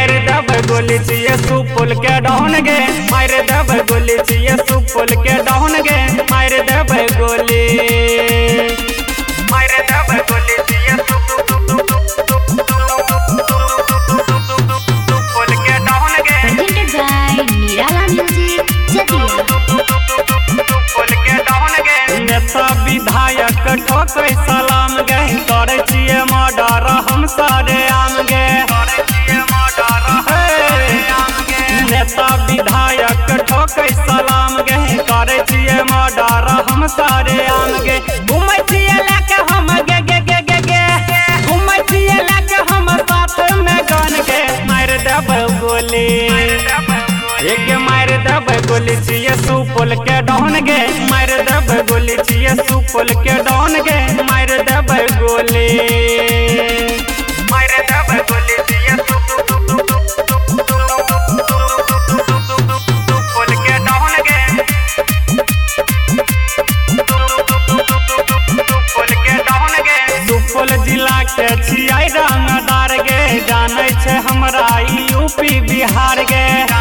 मार देब गोली छिए सुपुल के डाउन गे मार देब गोली छिए सुपुल के डाउन गे मार देब गोली मार देब गोली छिए सुपुल के डाउन गे नेता विधायक ठोकै सलाम गे करे छिए मर्डर हम सारे आम गे नेता विधायक ठोकै सलाम गे करे छिए मर्डर हम सारे आम गे घूमै छिए लेके हम गे गे गे गे गे घूमै छिए लेके हम साथ में गन गे मार देब गोली एक मार देब गोली छिए सुपुल के डाउन गे मार देब गोली छिए सुपुल के डाउन गे मार देब गोली मार देब गोली छिए सुपुल के डाउन गे सुपुल के डाउन गे सुपौल जिला के छियै रंगदार गे जानै छै हमरा यूपी बिहार गे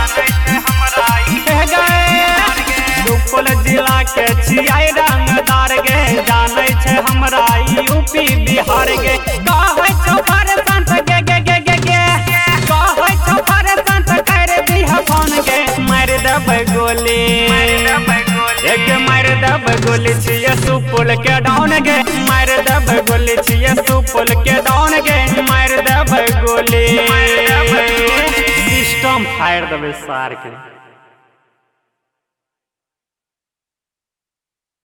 सुपौल जिला के छियै रंगदार गे जानै छै हमरा यूपी बिहार गे कहै छौ संत गे गे गे गे गे कहै छौ संत कर दिह फोन गे मार देब गोली एक मार देब गोली छिए सुपुल के डाउन गे मार देब गोली छिए सुपुल के डाउन गे मार देब गोली सिस्टम फाड़ देबै सार के।